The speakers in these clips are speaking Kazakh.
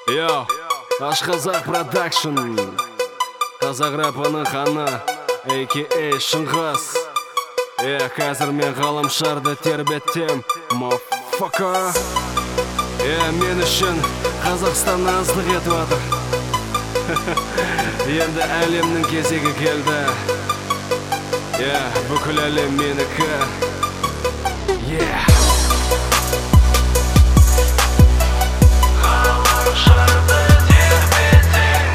Йо, аш қазақ продакшн, қазақ рэпінің ханы, a.k.a. Шыңғыс. Қазір мен ғаламшарды тербетем, мафака. Мен үшін Қазақстан аздық етіп атыр. Енді әлемнің кезегі келді. Бүкіл әлем менікі. Ғаламшарды тербетем.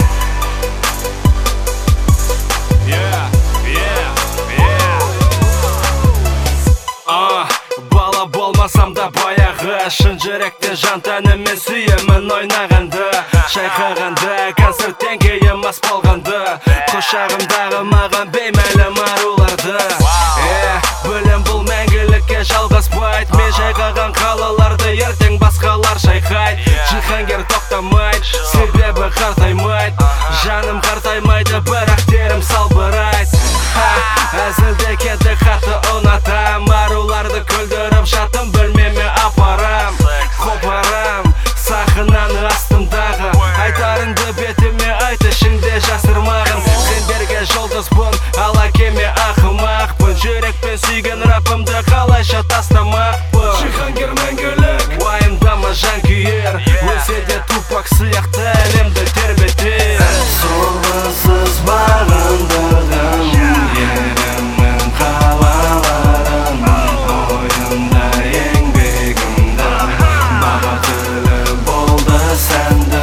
Бала болмасам да баяғы, шын жүректе жан тәнімен сүйемін ойнағанды, шайқағанды, концерттен кейін мас болғанды, құшағымдағы маған беймәлім аруларды. Білем бұл мәңгілікке жалғаспайды, мен шайқаған қалаларды ертең басқалар шайқайды. Жиһангер тоқтамайды, себебі қартаймайды, жаным қартаймайды, бірақ терім салбырайды. Әзілде кетті қатты ұнатам, аруларды күлдіріп жатым, бөлмеме апарам, қопарам сахынаны астымдағы, айтарыңды бетіме айт, ішіңде жасырмағын. Сендерге жұлдызбын, ал әкеме ақымақпын, жүрекпен сүйген рапымды қалайша тастамақпын. Жиһангер мәңгілік, уайымдама жан күйер, өлсе де тупак сияқты әлемді тербетер. Соғысыз бағындырдым ерімнің қалаларын, ойында еңбегімді, бақытлы болды сәнді.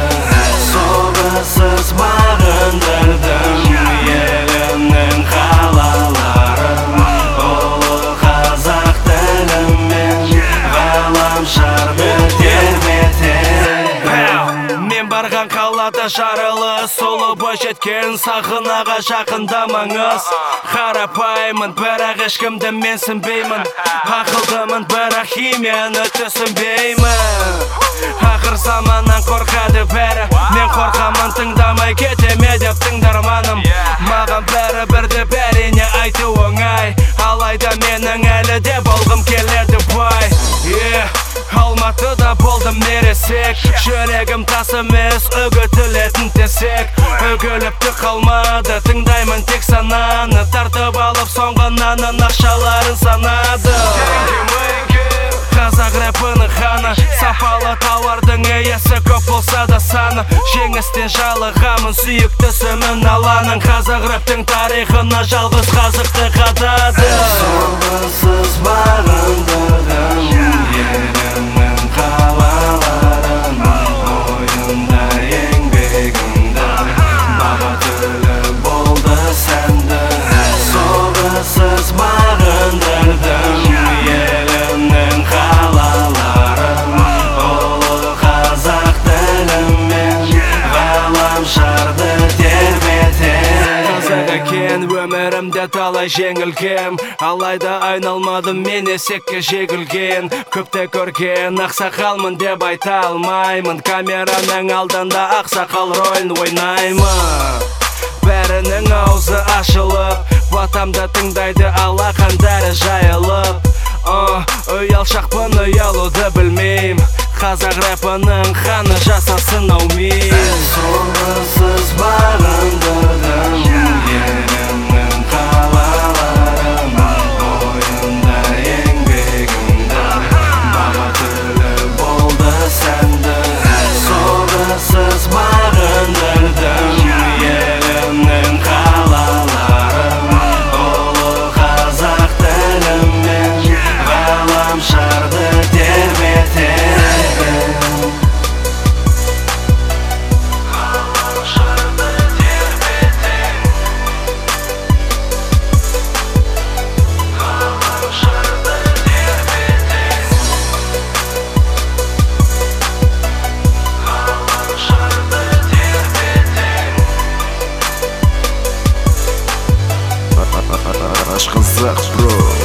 Соғысыз бағындырдым елімнің қалаларын, ұлы қазақ тілімен ғаламшарды тербетем. Мен барған қалада жарылы, солы бой жеткен сахынаға жақындамаңыз. Қарапаймын, бірақ ешкімді менсінбеймін, ақылдымын, бірақ химияны түсінбеймін. Ақыр заманнан қорқады бәрі, мен қорқамын, тыңдамай кетеме деп тыңдарманым. Маған бәрі бірді, бәрине айту оңай, алайда менің әлі де болғым келеді бай. Алматыда болдым мересек, жүрегім тас емес, үгітілетін тесек. Үгіліпті қалмады, тыңдаймын тек сананы, тартып алып соңғананын ақшаларын санады. Қазақ рэпінің ханы, сапалы тауардың иесі, көп болса да саны. Жеңістен жалығамын, сүйіктісімін аланың, қазақ рэптің тарихына жалғыз қазықты қадады. Соғысыз бағындырдым ерімнің қалаларын, ойында еңбегімді, бақытлы болды сәнді. Соғысыз бағындырдым елімнің қалаларын, ұлы қазақ тілімен ғаламшарды тербетем. Қазақ екен өмірімде талай жеңілгем, алайда айналмадым мен есекке жегілген. Көпте көрген ақсақалмын деп айта алмаймын, камераның алдында ақсақал рөлін ойнаймын. Бәрінің аузы ашылып, батамда тыңдайды алақандары жайылып. Ұялшақпын, ұялуды білмейм, қазақ рэпінің ханы жасасын аумен. Соғысыз бағындырдым ерімнің қалаларын, ойында еңбегімді, бақытлы болды сәнді. Соғысыз бағындырдым елімнің қалаларын, ұлы қазақ тілімен ғаламшарды тербетем. Ғаламшарды тербетем. Ғаламшарды тербетем. Ғаламшарды тербетем. Аш қазақ, бро.